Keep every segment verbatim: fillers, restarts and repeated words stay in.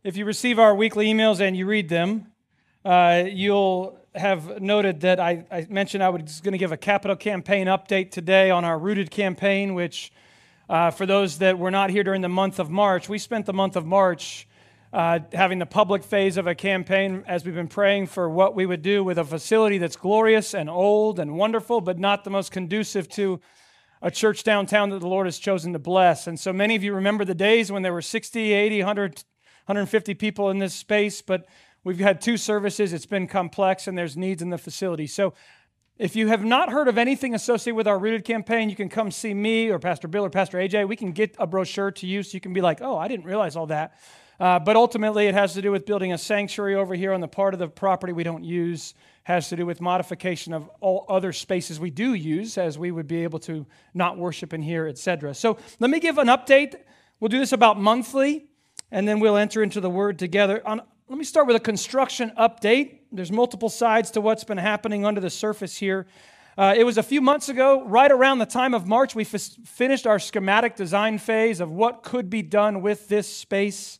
If you receive our weekly emails and you read them, uh, you'll have noted that I, I mentioned I was going to give a capital campaign update today on our Rooted campaign, which uh, for those that were not here during the month of March, we spent the month of March uh, having the public phase of a campaign as we've been praying for what we would do with a facility that's glorious and old and wonderful, but not the most conducive to a church downtown that the Lord has chosen to bless. And so many of you remember the days when there were sixty, eighty, one hundred, one hundred fifty people in this space, but we've had two services. It's been complex, and there's needs in the facility. So if you have not heard of anything associated with our Rooted campaign, you can come see me or Pastor Bill or Pastor A J. We can get a brochure to you so you can be like, oh, I didn't realize all that. Uh, but ultimately, it has to do with building a sanctuary over here on the part of the property we don't use. Has to do with modification of all other spaces we do use, as we would be able to not worship in here, et cetera. So let me give an update. We'll do this about monthly, and then we'll enter into the Word together. On, let me start with a construction update. There's multiple sides to what's been happening under the surface here. Uh, it was a few months ago, right around the time of March, we f- finished our schematic design phase of what could be done with this space.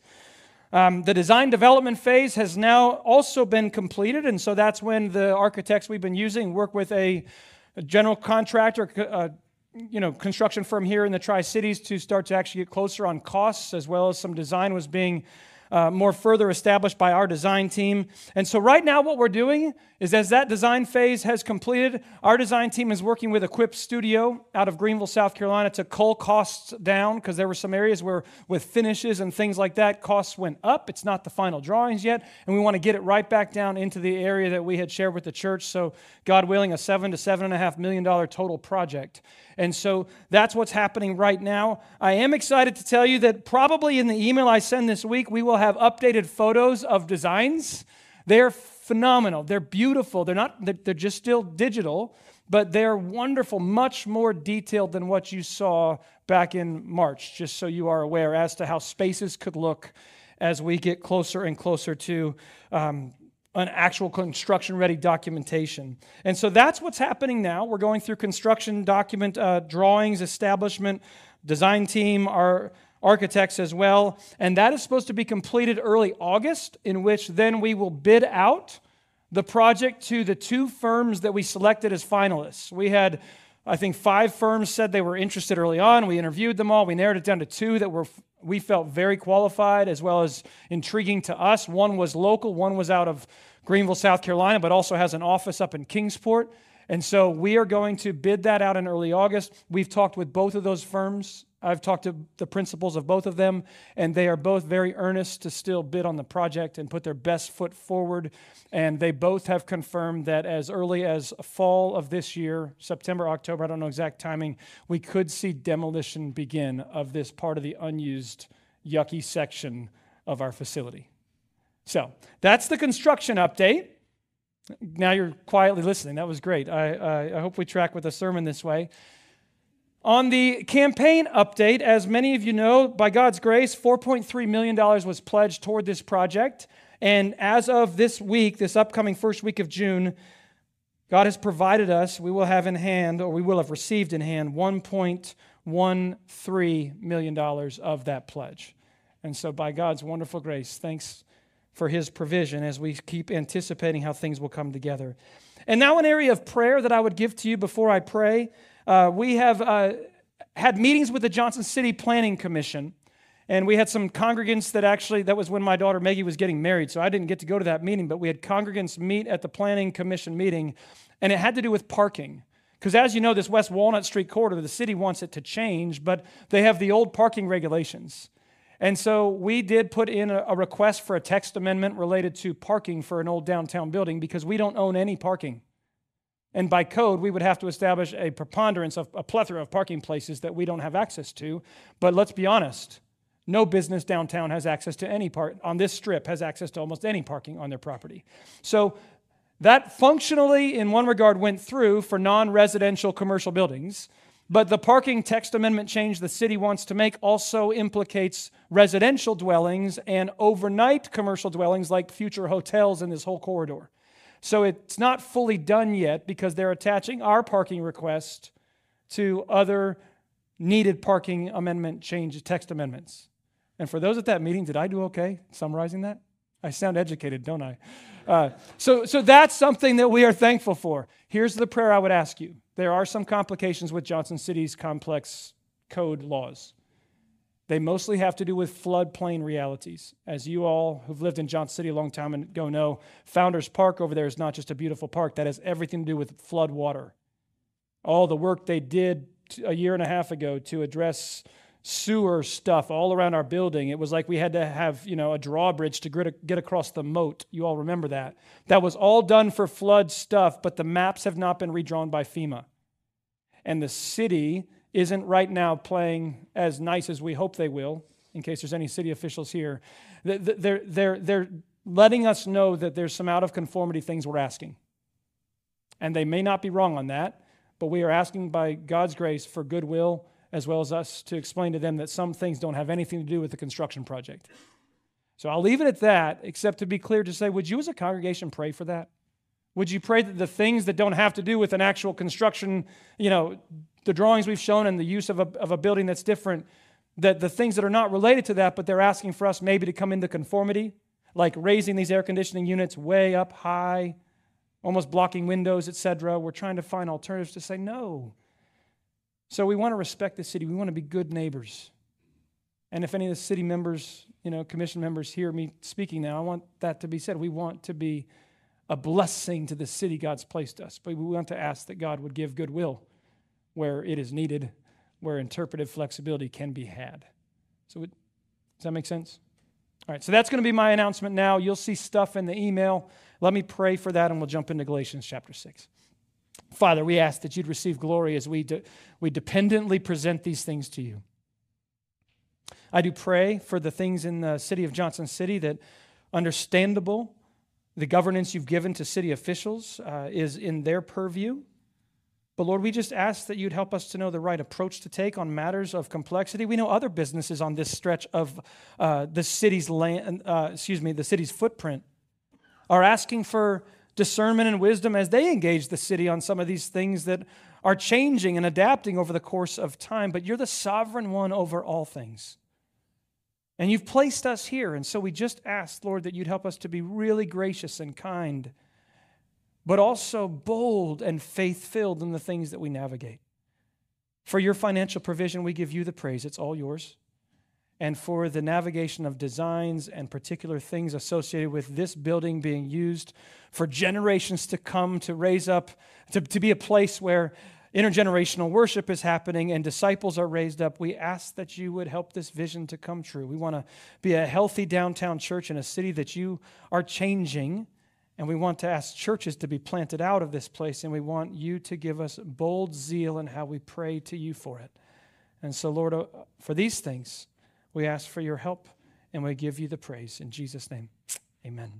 Um, the design development phase has now also been completed, and so that's when the architects we've been using work with a, a general contractor, uh, you know, construction firm here in the Tri-Cities to start to actually get closer on costs, as well as some design was being uh, more further established by our design team. And so right now what we're doing is, as that design phase has completed, our design team is working with Equip Studio out of Greenville, South Carolina, to cull costs down, because there were some areas where with finishes and things like that, costs went up. It's not the final drawings yet, and we want to get it right back down into the area that we had shared with the church. So God willing, a seven to seven and a half million dollar total project. And so that's what's happening right now. I am excited to tell you that probably in the email I send this week, we will have updated photos of designs. They're phenomenal. They're beautiful. They're not, they're just still digital, but they're wonderful, much more detailed than what you saw back in March, just so you are aware as to how spaces could look as we get closer and closer to um, an actual construction-ready documentation. And so that's what's happening now. We're going through construction document uh, drawings, establishment, design team, our architects as well. And that is supposed to be completed early August, in which then we will bid out the project to the two firms that we selected as finalists. We had, I think, five firms said they were interested early on. We interviewed them all. We narrowed it down to two that were we felt very qualified as well as intriguing to us. One was local, one was out of Greenville, South Carolina, but also has an office up in Kingsport. And so we are going to bid that out in early August. We've talked with both of those firms. I've talked to the principals of both of them, and they are both very earnest to still bid on the project and put their best foot forward. And they both have confirmed that as early as fall of this year, September, October, I don't know exact timing, we could see demolition begin of this part of the unused, yucky section of our facility. So that's the construction update. Now you're quietly listening. That was great. I, I, I hope we track with the sermon this way. On the campaign update, as many of you know, by God's grace, four point three million dollars was pledged toward this project. And as of this week, this upcoming first week of June, God has provided us, we will have in hand, or we will have received in hand, one point one three million dollars of that pledge. And so by God's wonderful grace, thanks for His provision as we keep anticipating how things will come together. And now an area of prayer that I would give to you before I pray. Uh, we have uh, had meetings with the Johnson City Planning Commission, and we had some congregants that actually, that was when my daughter Maggie was getting married, so I didn't get to go to that meeting, but we had congregants meet at the Planning Commission meeting, and it had to do with parking. Because as you know, this West Walnut Street corridor, the city wants it to change, but they have the old parking regulations. And so we did put in a, a request for a text amendment related to parking for an old downtown building, because we don't own any parking. And by code, we would have to establish a preponderance of a plethora of parking places that we don't have access to. But let's be honest, no business downtown has access to any part, on this strip, has access to almost any parking on their property. So that functionally, in one regard, went through for non-residential commercial buildings. But the parking text amendment change the city wants to make also implicates residential dwellings and overnight commercial dwellings like future hotels in this whole corridor. So it's not fully done yet because they're attaching our parking request to other needed parking amendment change, text amendments. And for those at that meeting, did I do okay summarizing that? I sound educated, don't I? Uh, so, so that's something that we are thankful for. Here's the prayer I would ask you. There are some complications with Johnson City's complex code laws. They mostly have to do with floodplain realities. As you all who've lived in Johnson City a long time ago know, Founders Park over there is not just a beautiful park. That has everything to do with flood water. All the work they did a year and a half ago to address sewer stuff all around our building. It was like we had to have, you know, a drawbridge to get across the moat. You all remember that. That was all done for flood stuff, but the maps have not been redrawn by FEMA. And the city isn't right now playing as nice as we hope they will, in case there's any city officials here. They're, they're, they're letting us know that there's some out-of-conformity things we're asking. And they may not be wrong on that, but we are asking by God's grace for goodwill, as well as us to explain to them that some things don't have anything to do with the construction project. So I'll leave it at that, except to be clear to say, would you as a congregation pray for that? Would you pray that the things that don't have to do with an actual construction, you know, the drawings we've shown and the use of a, of a building that's different, that the things that are not related to that, but they're asking for us maybe to come into conformity, like raising these air conditioning units way up high, almost blocking windows, et cetera. We're trying to find alternatives to say no. So we want to respect the city. We want to be good neighbors. And if any of the city members, you know, commission members hear me speaking now, I want that to be said. We want to be a blessing to the city God's placed us. But we want to ask that God would give goodwill where it is needed, where interpretive flexibility can be had. So does that make sense? All right, so that's going to be my announcement now. You'll see stuff in the email. Let me pray for that, and we'll jump into Galatians chapter six. Father, we ask that you'd receive glory as we, de- we dependently present these things to you. I do pray for the things in the city of Johnson City that, understandable, the governance you've given to city officials uh, is in their purview. But Lord, we just ask that you'd help us to know the right approach to take on matters of complexity. We know other businesses on this stretch of uh, the city's land, uh, excuse me, the city's footprint are asking for discernment and wisdom as they engage the city on some of these things that are changing and adapting over the course of time. But you're the sovereign one over all things. And you've placed us here. And so we just ask, Lord, that you'd help us to be really gracious and kind, but also bold and faith-filled in the things that we navigate. For your financial provision, we give you the praise. It's all yours. And for the navigation of designs and particular things associated with this building being used for generations to come to raise up, to, to be a place where intergenerational worship is happening and disciples are raised up, we ask that you would help this vision to come true. We want to be a healthy downtown church in a city that you are changing. And we want to ask churches to be planted out of this place, and we want you to give us bold zeal in how we pray to you for it. And so, Lord, for these things, we ask for your help, and we give you the praise. In Jesus' name, amen.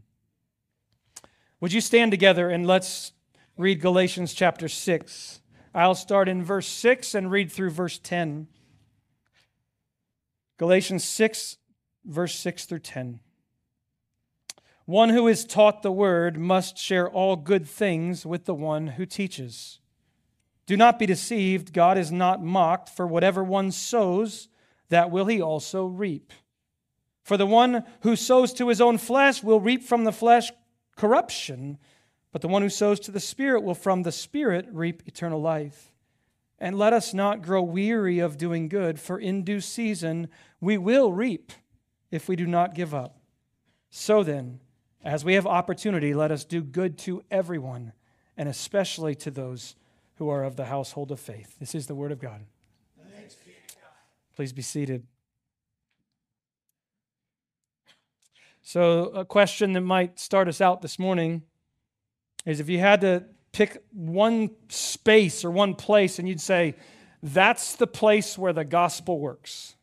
Would you stand together, and let's read Galatians chapter six. I'll start in verse six and read through verse ten. Galatians six, verse six through ten. One who is taught the word must share all good things with the one who teaches. Do not be deceived. God is not mocked, for whatever one sows, that will he also reap. For the one who sows to his own flesh will reap from the flesh corruption, but the one who sows to the Spirit will from the Spirit reap eternal life. And let us not grow weary of doing good, for in due season we will reap if we do not give up. So then, as we have opportunity, let us do good to everyone, and especially to those who are of the household of faith. This is the word of God. Thanks be to God. Please be seated. So a question that might start us out this morning is if you had to pick one space or one place and you'd say, that's the place where the gospel works.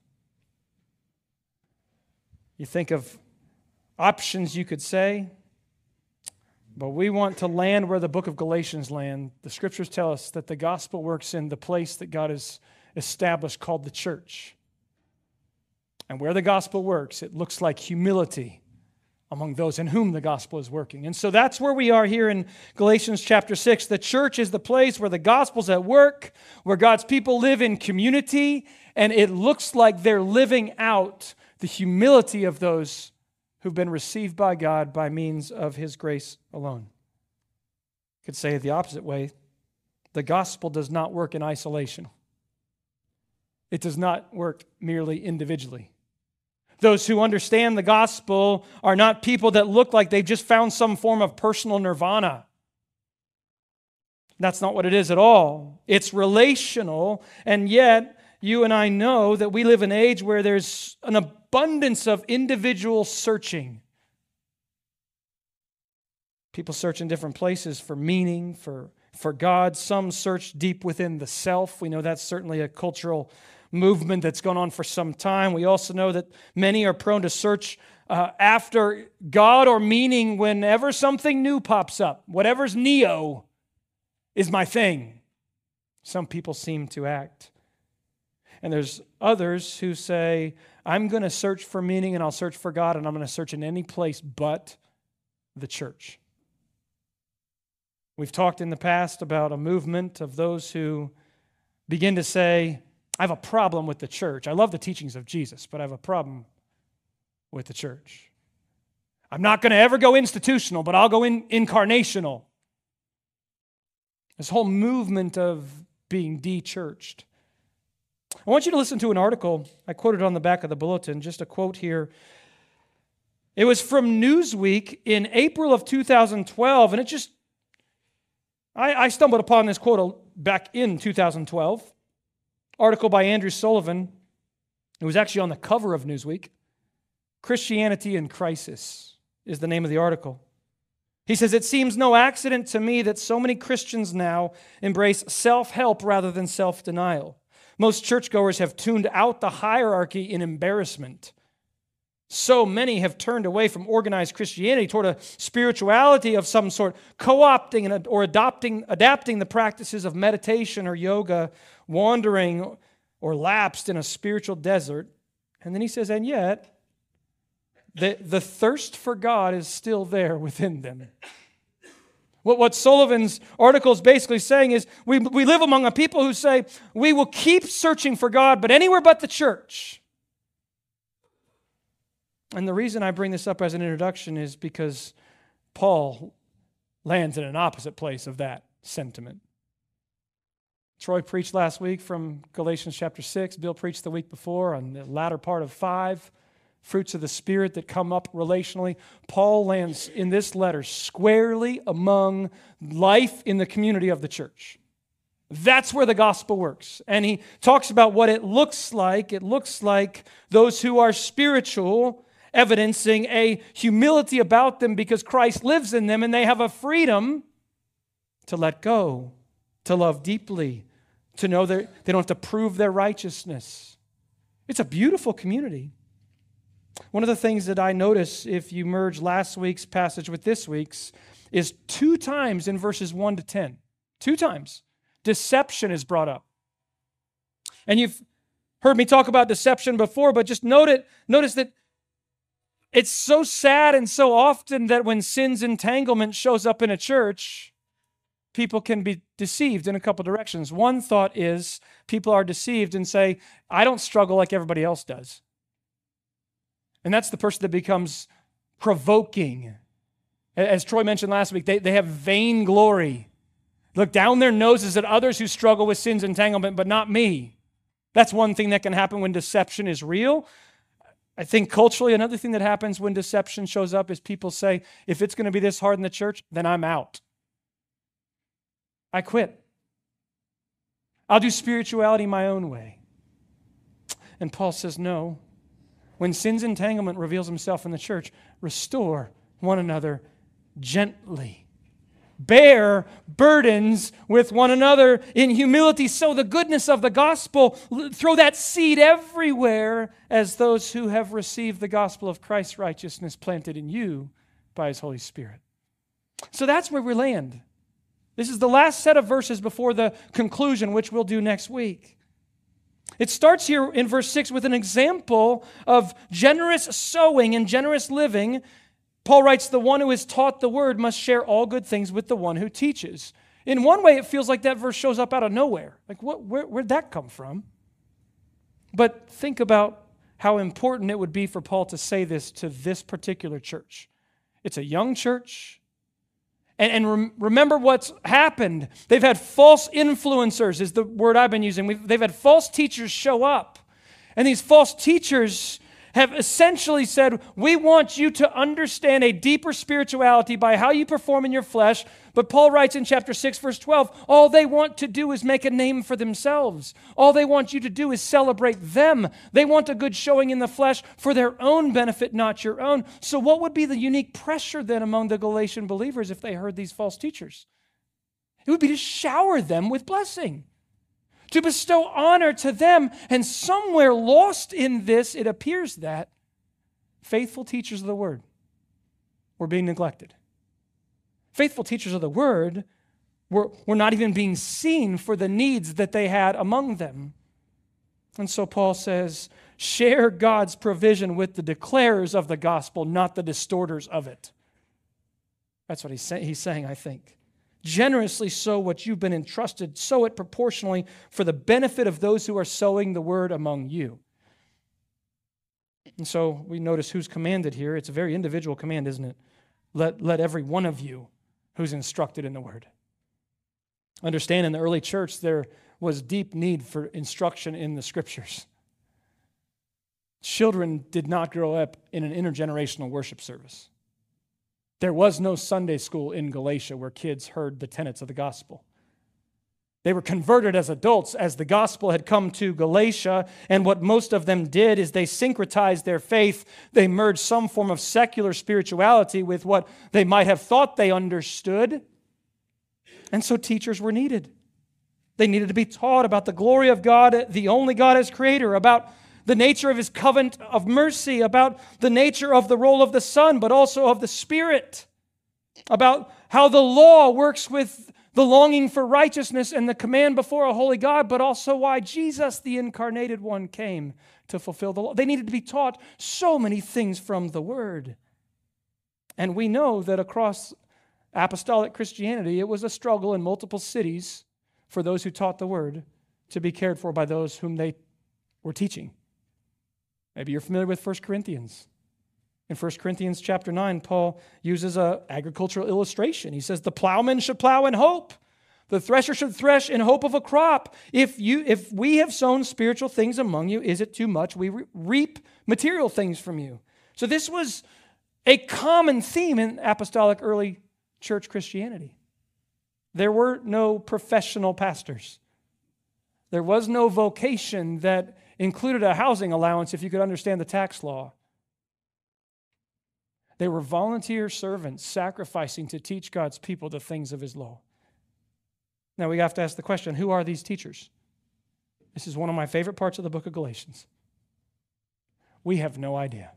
You think of options you could say, but we want to land where the book of Galatians land. The scriptures tell us that the gospel works in the place that God has established called the church. And where the gospel works, it looks like humility among those in whom the gospel is working. And so that's where we are here in Galatians chapter six. The church is the place where the gospel's at work, where God's people live in community, and it looks like they're living out the humility of those who've been received by God by means of His grace alone. You could say it the opposite way. The gospel does not work in isolation. It does not work merely individually. Those who understand the gospel are not people that look like they've just found some form of personal nirvana. That's not what it is at all. It's relational, and yet you and I know that we live in an age where there's an abundance of individual searching. People search in different places for meaning, for, for God. Some search deep within the self. We know that's certainly a cultural movement that's gone on for some time. We also know that many are prone to search uh, after God or meaning whenever something new pops up. Whatever's neo is my thing. Some people seem to act. And there's others who say, I'm going to search for meaning and I'll search for God and I'm going to search in any place but the church. We've talked in the past about a movement of those who begin to say, I have a problem with the church. I love the teachings of Jesus, but I have a problem with the church. I'm not going to ever go institutional, but I'll go in incarnational. This whole movement of being de-churched. I want you to listen to an article. I quoted on the back of the bulletin, just a quote here. It was from Newsweek in April of two thousand twelve, and it just, I, I stumbled upon this quote back in two thousand twelve. Article by Andrew Sullivan. It was actually on the cover of Newsweek. Christianity in Crisis is the name of the article. He says, it seems no accident to me that so many Christians now embrace self-help rather than self-denial. Most churchgoers have tuned out the hierarchy in embarrassment. So many have turned away from organized Christianity toward a spirituality of some sort, co-opting or adopting, adapting the practices of meditation or yoga, wandering or lapsed in a spiritual desert. And then he says, and yet, the, the thirst for God is still there within them. What, what Sullivan's article is basically saying is, we, we live among a people who say, we will keep searching for God, but anywhere but the church. And the reason I bring this up as an introduction is because Paul lands in an opposite place of that sentiment. Troy preached last week from Galatians chapter six. Bill preached the week before on the latter part of five, fruits of the Spirit that come up relationally. Paul lands in this letter squarely among life in the community of the church. That's where the gospel works. And he talks about what it looks like. It looks like those who are spiritual, evidencing a humility about them because Christ lives in them and they have a freedom to let go, to love deeply, to know that they don't have to prove their righteousness. It's a beautiful community. One of the things that I notice if you merge last week's passage with this week's is two times in verses one to ten. Two times. Deception is brought up. And you've heard me talk about deception before, but just note it, notice that it's so sad and so often that when sin's entanglement shows up in a church, people can be deceived in a couple directions. One thought is people are deceived and say, I don't struggle like everybody else does. And that's the person that becomes provoking. As Troy mentioned last week, they, they have vainglory. Look down their noses at others who struggle with sin's entanglement, but not me. That's one thing that can happen when deception is real. I think culturally, another thing that happens when deception shows up is people say, if it's going to be this hard in the church, then I'm out. I quit. I'll do spirituality my own way. And Paul says, no. When sin's entanglement reveals himself in the church, restore one another gently. Bear burdens with one another in humility. Sow the goodness of the gospel. Throw that seed everywhere as those who have received the gospel of Christ's righteousness planted in you by His Holy Spirit. So that's where we land. This is the last set of verses before the conclusion, which we'll do next week. It starts here in verse six with an example of generous sowing and generous living. Paul writes, the one who is taught the word must share all good things with the one who teaches. In one way, it feels like that verse shows up out of nowhere. Like, what, where, where'd that come from? But think about how important it would be for Paul to say this to this particular church. It's a young church. And, and rem- remember what's happened. They've had false influencers, is the word I've been using. We've, they've had false teachers show up. And these false teachers have essentially said, we want you to understand a deeper spirituality by how you perform in your flesh. But Paul writes in chapter six, verse twelve, all they want to do is make a name for themselves. All they want you to do is celebrate them. They want a good showing in the flesh for their own benefit, not your own. So what would be the unique pressure then among the Galatian believers if they heard these false teachers? It would be to shower them with blessing, to bestow honor to them. And somewhere lost in this, it appears that faithful teachers of the word were being neglected. Faithful teachers of the word were, were not even being seen for the needs that they had among them. And so Paul says, share God's provision with the declarers of the gospel, not the distorters of it. That's what he's, say, he's saying, I think. Generously sow what you've been entrusted, sow it proportionally for the benefit of those who are sowing the word among you. And so we notice who's commanded here. It's a very individual command, isn't it? Let, let every one of you who's instructed in the word. Understand, in the early church, there was deep need for instruction in the scriptures. Children did not grow up in an intergenerational worship service. There was no Sunday school in Galatia where kids heard the tenets of the gospel. They were converted as adults as the gospel had come to Galatia, and what most of them did is they syncretized their faith. They merged some form of secular spirituality with what they might have thought they understood. And so teachers were needed. They needed to be taught about the glory of God, the only God as creator, about the nature of his covenant of mercy, about the nature of the role of the Son, but also of the Spirit, about how the law works with the longing for righteousness and the command before a holy God, but also why Jesus, the incarnated one, came to fulfill the law. They needed to be taught so many things from the Word. And we know that across apostolic Christianity, it was a struggle in multiple cities for those who taught the Word to be cared for by those whom they were teaching. Maybe you're familiar with First Corinthians. In First Corinthians chapter nine, Paul uses an agricultural illustration. He says, the plowman should plow in hope. The thresher should thresh in hope of a crop. If you, if we have sown spiritual things among you, is it too much? We re- reap material things from you. So this was a common theme in apostolic early church Christianity. There were no professional pastors. There was no vocation that included a housing allowance if you could understand the tax law. They were volunteer servants sacrificing to teach God's people the things of his law. Now we have to ask the question, who are these teachers? This is one of my favorite parts of the book of Galatians. We have no idea.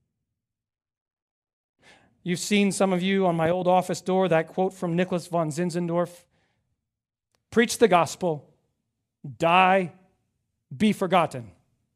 You've seen, some of you, on my old office door, that quote from Nicholas von Zinzendorf. Preach the gospel, die, be forgotten.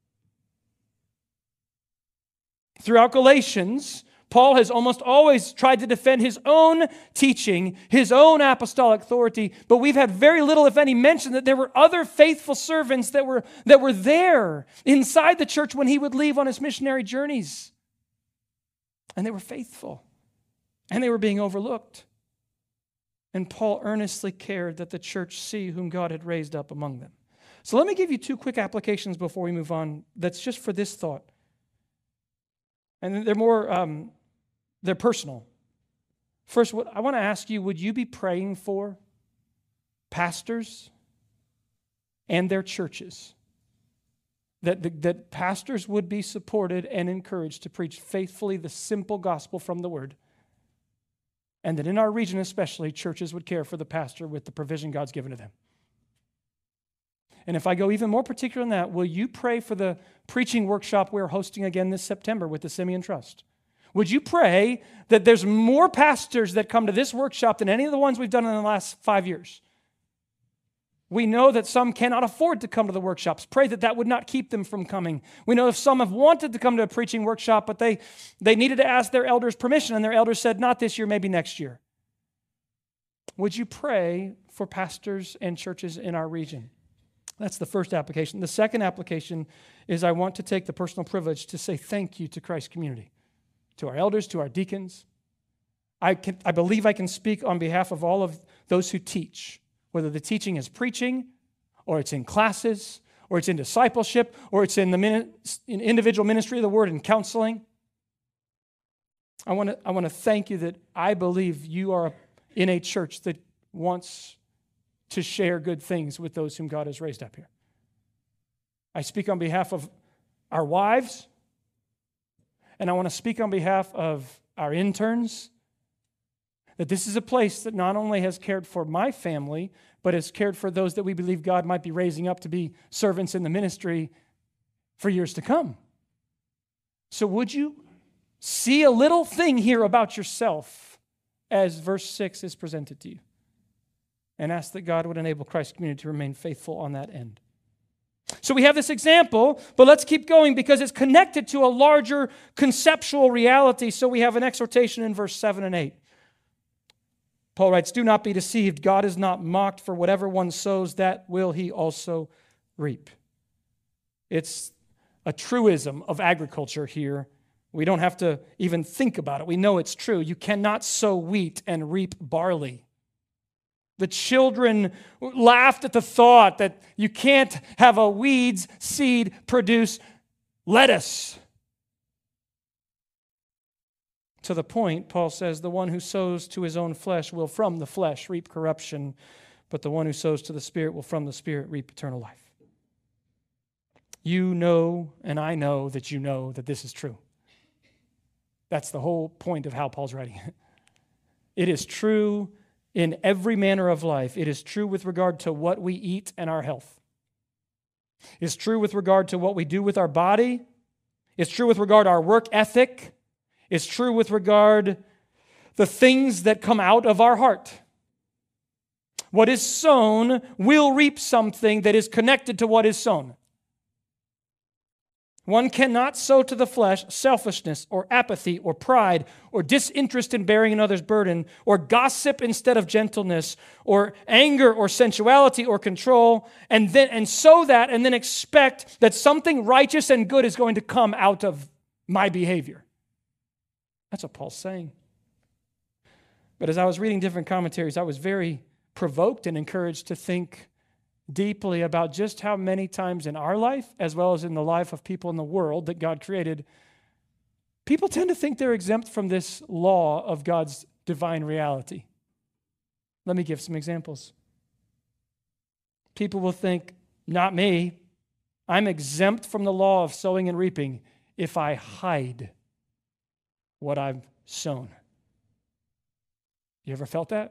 Throughout Galatians, Paul has almost always tried to defend his own teaching, his own apostolic authority, but we've had very little, if any, mention that there were other faithful servants that were, that were there inside the church when he would leave on his missionary journeys. And they were faithful, and they were being overlooked. And Paul earnestly cared that the church see whom God had raised up among them. So let me give you two quick applications before we move on. That's just for this thought. And they're more, um, they're personal. First, what I want to ask you, would you be praying for pastors and their churches? That, that pastors would be supported and encouraged to preach faithfully the simple gospel from the Word. And that in our region especially, churches would care for the pastor with the provision God's given to them. And if I go even more particular than that, will you pray for the preaching workshop we're hosting again this September with the Simeon Trust? Would you pray that there's more pastors that come to this workshop than any of the ones we've done in the last five years? We know that some cannot afford to come to the workshops. Pray that that would not keep them from coming. We know if some have wanted to come to a preaching workshop, but they, they needed to ask their elders permission, and their elders said, not this year, maybe next year. Would you pray for pastors and churches in our region? That's the first application. The second application is I want to take the personal privilege to say thank you to Christ Community, to our elders, to our deacons. I can, I believe I can speak on behalf of all of those who teach, whether the teaching is preaching, or it's in classes, or it's in discipleship, or it's in the min- in individual ministry of the word and counseling. I want to I want to thank you that I believe you are in a church that wants to share good things with those whom God has raised up here. I speak on behalf of our wives, and I want to speak on behalf of our interns, that this is a place that not only has cared for my family, but has cared for those that we believe God might be raising up to be servants in the ministry for years to come. So would you see a little thing here about yourself as verse six is presented to you, and ask that God would enable Christ's community to remain faithful on that end. So we have this example, but let's keep going because it's connected to a larger conceptual reality. So we have an exhortation in verse seven and eight. Paul writes, "Do not be deceived. God is not mocked, for whatever one sows, that will he also reap." It's a truism of agriculture here. We don't have to even think about it. We know it's true. You cannot sow wheat and reap barley. The children laughed at the thought that you can't have a weed's seed produce lettuce. To the point, Paul says, the one who sows to his own flesh will from the flesh reap corruption, but the one who sows to the Spirit will from the Spirit reap eternal life. You know, and I know that you know that this is true. That's the whole point of how Paul's writing it. It is true in every manner of life. It is true with regard to what we eat and our health. It's true with regard to what we do with our body. It's true with regard to our work ethic. It's true with regard the things that come out of our heart. What is sown will reap something that is connected to what is sown. One cannot sow to the flesh selfishness or apathy or pride or disinterest in bearing another's burden or gossip instead of gentleness or anger or sensuality or control and then and sow that and then expect that something righteous and good is going to come out of my behavior. That's what Paul's saying. But as I was reading different commentaries, I was very provoked and encouraged to think deeply about just how many times in our life, as well as in the life of people in the world that God created, people tend to think they're exempt from this law of God's divine reality. Let me give some examples. People will think, not me, I'm exempt from the law of sowing and reaping if I hide what I've sown. You ever felt that?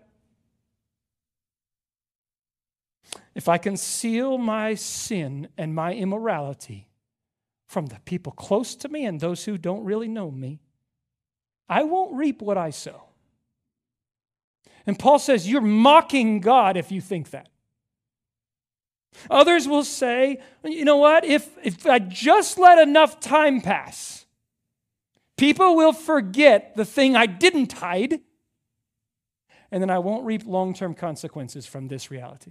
If I conceal my sin and my immorality from the people close to me and those who don't really know me, I won't reap what I sow. And Paul says, you're mocking God if you think that. Others will say, you know what, if, if I just let enough time pass, people will forget the thing I didn't hide, and then I won't reap long-term consequences from this reality.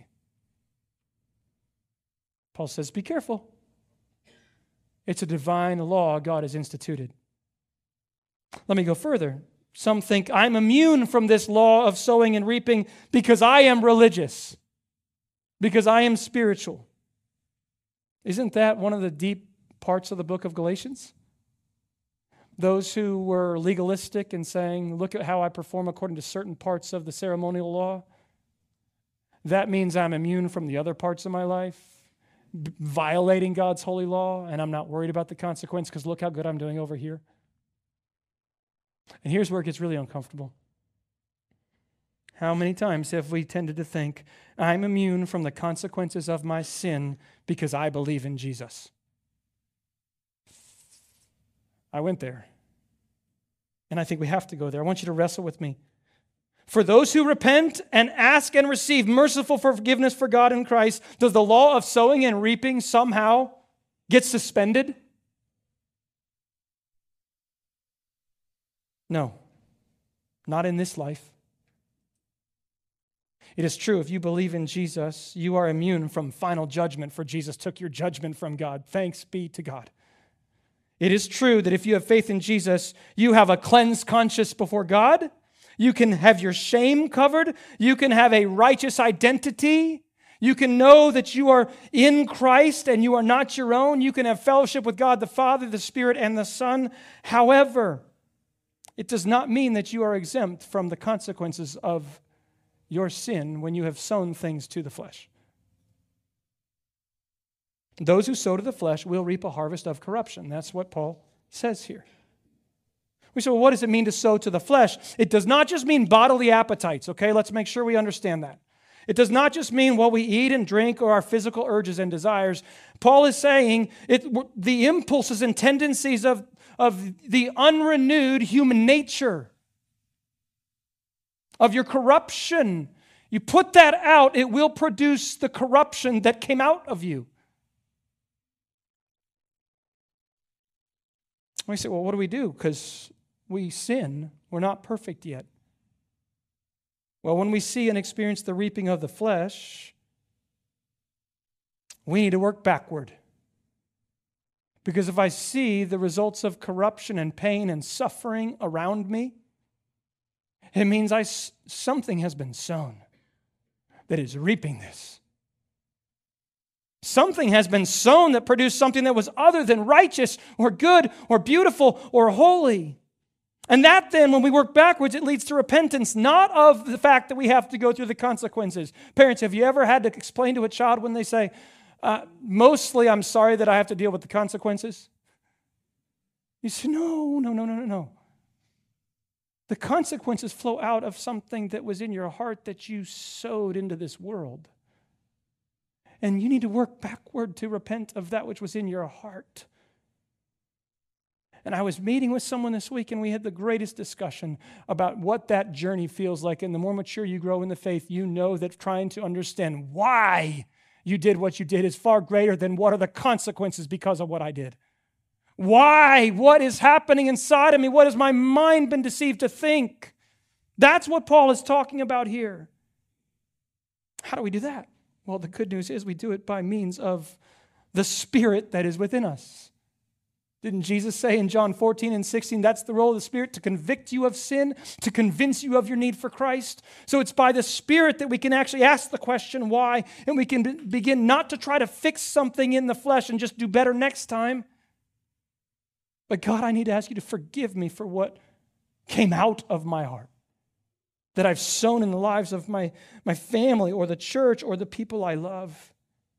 Paul says, be careful. It's a divine law God has instituted. Let me go further. Some think I'm immune from this law of sowing and reaping because I am religious, because I am spiritual. Isn't that one of the deep parts of the book of Galatians? Those who were legalistic and saying, look at how I perform according to certain parts of the ceremonial law. That means I'm immune from the other parts of my life, violating God's holy law, and I'm not worried about the consequence because look how good I'm doing over here. And here's where it gets really uncomfortable. How many times have we tended to think, I'm immune from the consequences of my sin because I believe in Jesus? I went there. And I think we have to go there. I want you to wrestle with me. For those who repent and ask and receive merciful forgiveness for God in Christ, does the law of sowing and reaping somehow get suspended? No, not in this life. It is true, if you believe in Jesus, you are immune from final judgment, for Jesus took your judgment from God. Thanks be to God. It is true that if you have faith in Jesus, you have a cleansed conscience before God. You can have your shame covered. You can have a righteous identity. You can know that you are in Christ and you are not your own. You can have fellowship with God the Father, the Spirit, and the Son. However, it does not mean that you are exempt from the consequences of your sin when you have sown things to the flesh. Those who sow to the flesh will reap a harvest of corruption. That's what Paul says here. We say, well, what does it mean to sow to the flesh? It does not just mean bodily appetites, okay? Let's make sure we understand that. It does not just mean what we eat and drink or our physical urges and desires. Paul is saying it, the impulses and tendencies of, of the unrenewed human nature, of your corruption. You put that out, it will produce the corruption that came out of you. We say, well, what do we do? Because we sin. We're not perfect yet. Well, when we see and experience the reaping of the flesh, we need to work backward. Because if I see the results of corruption and pain and suffering around me, it means I, something has been sown that is reaping this. Something has been sown that produced something that was other than righteous or good or beautiful or holy. And that then, when we work backwards, it leads to repentance, not of the fact that we have to go through the consequences. Parents, have you ever had to explain to a child when they say, uh, mostly I'm sorry that I have to deal with the consequences? You say, no, no, no, no, no, no. The consequences flow out of something that was in your heart that you sowed into this world. And you need to work backward to repent of that which was in your heart. And I was meeting with someone this week, and we had the greatest discussion about what that journey feels like. And the more mature you grow in the faith, you know that trying to understand why you did what you did is far greater than what are the consequences because of what I did. Why? What is happening inside of me? What has my mind been deceived to think? That's what Paul is talking about here. How do we do that? Well, the good news is we do it by means of the Spirit that is within us. Didn't Jesus say in John fourteen and sixteen, that's the role of the Spirit, to convict you of sin, to convince you of your need for Christ? So it's by the Spirit that we can actually ask the question why, and we can be- begin not to try to fix something in the flesh and just do better next time. But God, I need to ask you to forgive me for what came out of my heart, that I've sown in the lives of my, my family or the church or the people I love.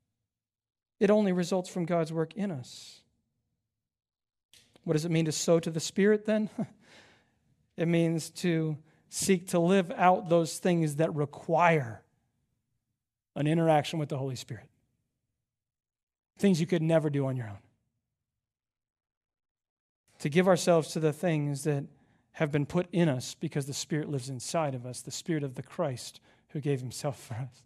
It only results from God's work in us. What does it mean to sow to the Spirit then? It means to seek to live out those things that require an interaction with the Holy Spirit. Things you could never do on your own. To give ourselves to the things that have been put in us because the Spirit lives inside of us, the Spirit of the Christ who gave himself for us.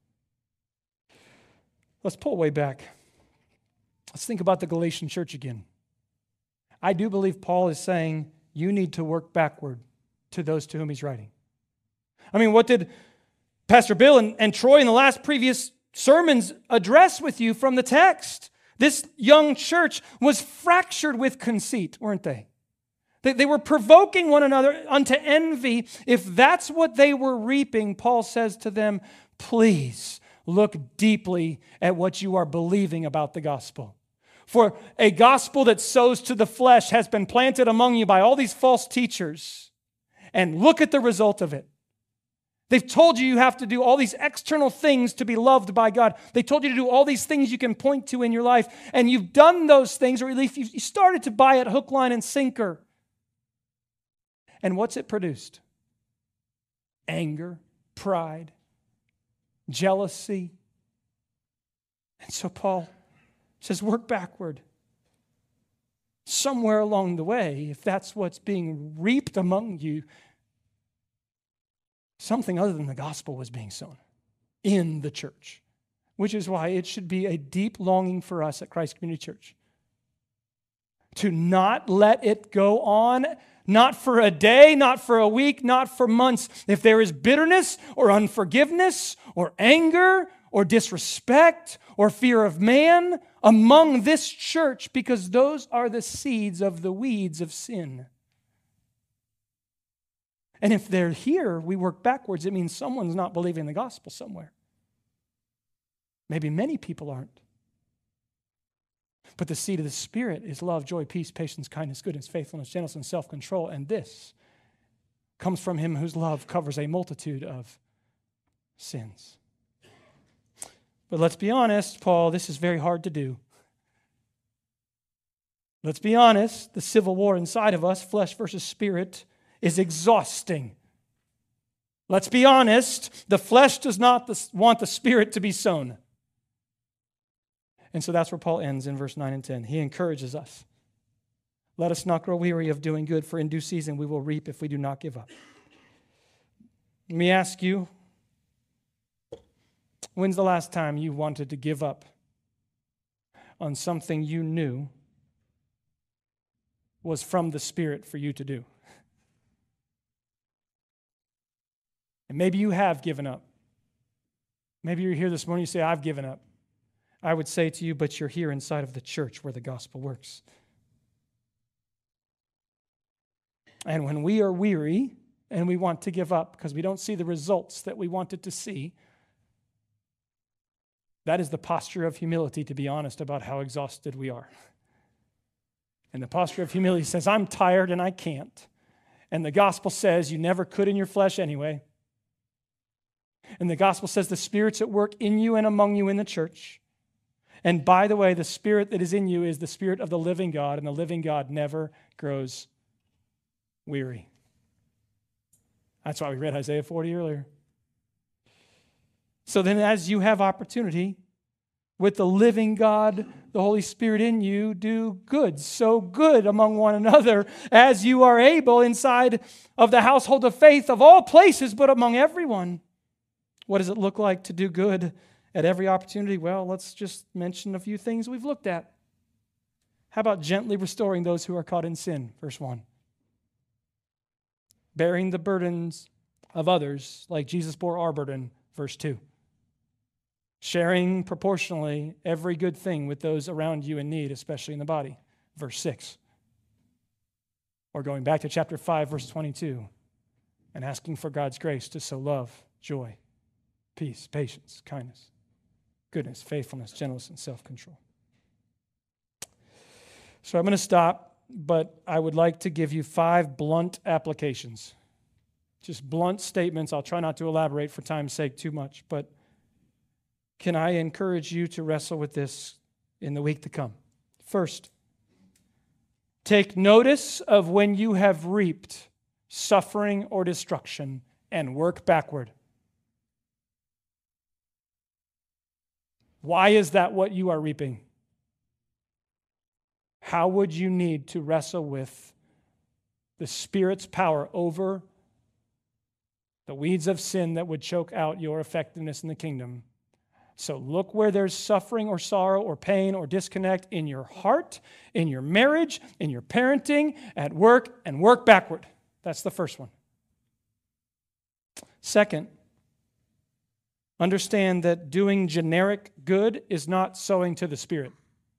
Let's pull way back. Let's think about the Galatian church again. I do believe Paul is saying you need to work backward to those to whom he's writing. I mean, what did Pastor Bill and, and Troy in the last previous sermons address with you from the text? This young church was fractured with conceit, weren't they? They, they were provoking one another unto envy. If that's what they were reaping, Paul says to them, please look deeply at what you are believing about the gospel. For a gospel that sows to the flesh has been planted among you by all these false teachers. And look at the result of it. They've told you you have to do all these external things to be loved by God. They told you to do all these things you can point to in your life. And you've done those things, or at least you started to buy it hook, line, and sinker. And what's it produced? Anger, pride, jealousy. And so Paul says, work backward. Somewhere along the way, if that's what's being reaped among you, something other than the gospel was being sown in the church, which is why it should be a deep longing for us at Christ Community Church to not let it go on, Not for a day, not for a week, not for months. If there is bitterness or unforgiveness or anger or disrespect or fear of man among this church, because those are the seeds of the weeds of sin. And if they're here, we work backwards. It means someone's not believing the gospel somewhere. Maybe many people aren't. But the seed of the Spirit is love, joy, peace, patience, kindness, goodness, faithfulness, gentleness, and self-control. And this comes from Him whose love covers a multitude of sins. But let's be honest, Paul, this is very hard to do. Let's be honest, the civil war inside of us, flesh versus spirit, is exhausting. Let's be honest, the flesh does not want the spirit to be sown. And so that's where Paul ends in verse nine and ten. He encourages us. Let us not grow weary of doing good, for in due season we will reap if we do not give up. Let me ask you, when's the last time you wanted to give up on something you knew was from the Spirit for you to do? And maybe you have given up. Maybe you're here this morning, you say, I've given up. I would say to you, but you're here inside of the church where the gospel works. And when we are weary and we want to give up because we don't see the results that we wanted to see, that is the posture of humility, to be honest about how exhausted we are. And the posture of humility says, I'm tired and I can't. And the gospel says you never could in your flesh anyway. And the gospel says the Spirit's at work in you and among you in the church. And by the way, the Spirit that is in you is the Spirit of the living God, and the living God never grows weary. That's why we read Isaiah forty earlier. So then as you have opportunity, with the living God, the Holy Spirit in you, do good, sow good among one another as you are able inside of the household of faith of all places, but among everyone. What does it look like to do good at every opportunity? Well, let's just mention a few things we've looked at. How about gently restoring those who are caught in sin? Verse one. Bearing the burdens of others like Jesus bore our burden. Verse two. Sharing proportionally every good thing with those around you in need, especially in the body. Verse six. Or going back to chapter five, verse twenty-two, and asking for God's grace to sow love, joy, peace, patience, kindness, goodness, faithfulness, gentleness, and self-control. So I'm going to stop, but I would like to give you five blunt applications. Just blunt statements. I'll try not to elaborate for time's sake too much, but can I encourage you to wrestle with this in the week to come? First, take notice of when you have reaped suffering or destruction and work backward. Why is that what you are reaping? How would you need to wrestle with the Spirit's power over the weeds of sin that would choke out your effectiveness in the kingdom? So look where there's suffering or sorrow or pain or disconnect in your heart, in your marriage, in your parenting, at work, and work backward. That's the first one. Second, understand that doing generic good is not sowing to the Spirit.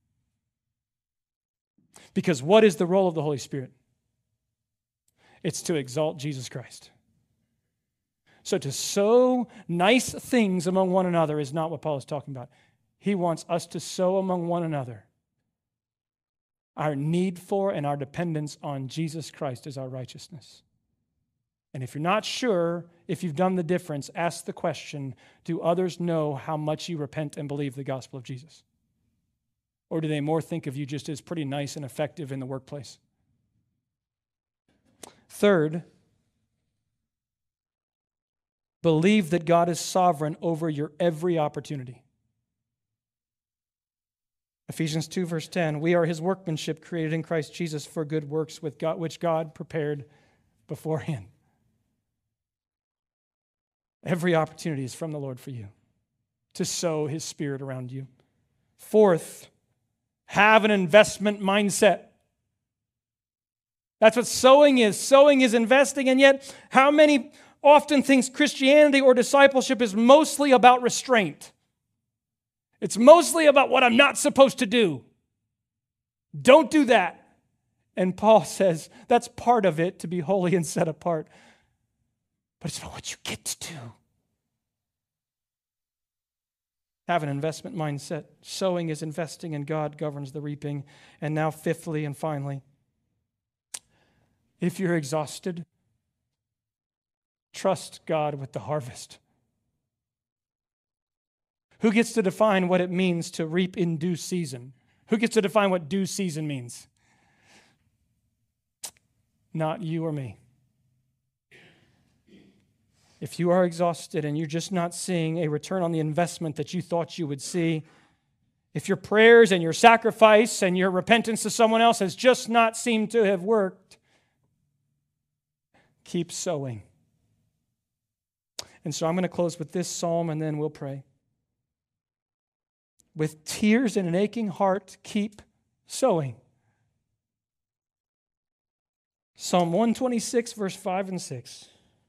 Because what is the role of the Holy Spirit? It's to exalt Jesus Christ. So to sow nice things among one another is not what Paul is talking about. He wants us to sow among one another our need for and our dependence on Jesus Christ as our righteousness. And if you're not sure if you've done the difference, ask the question, do others know how much you repent and believe the gospel of Jesus? Or do they more think of you just as pretty nice and effective in the workplace? Third, believe that God is sovereign over your every opportunity. Ephesians two, verse ten, we are His workmanship created in Christ Jesus for good works with God, which God prepared beforehand. Every opportunity is from the Lord for you to sow His Spirit around you. Fourth, have an investment mindset. That's what sowing is. Sowing is investing, and yet how many often thinks Christianity or discipleship is mostly about restraint? It's mostly about what I'm not supposed to do. Don't do that. And Paul says that's part of it, to be holy and set apart. But it's about what you get to do. Have an investment mindset. Sowing is investing, and God governs the reaping. And now fifthly and finally, if you're exhausted, trust God with the harvest. Who gets to define what it means to reap in due season? Who gets to define what due season means? Not you or me. If you are exhausted and you're just not seeing a return on the investment that you thought you would see, if your prayers and your sacrifice and your repentance to someone else has just not seemed to have worked, keep sowing. And so I'm going to close with this psalm and then we'll pray. With tears and an aching heart, keep sowing. Psalm one twenty-six, verse five and six.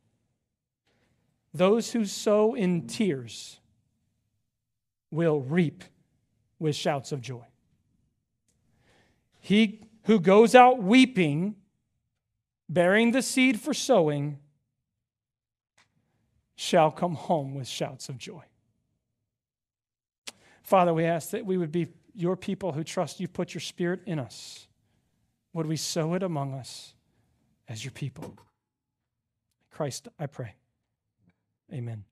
Those who sow in tears will reap with shouts of joy. He who goes out weeping, bearing the seed for sowing, shall come home with shouts of joy. Father, we ask that we would be your people who trust you put your Spirit in us. Would we sow it among us as your people? Christ, I pray. Amen.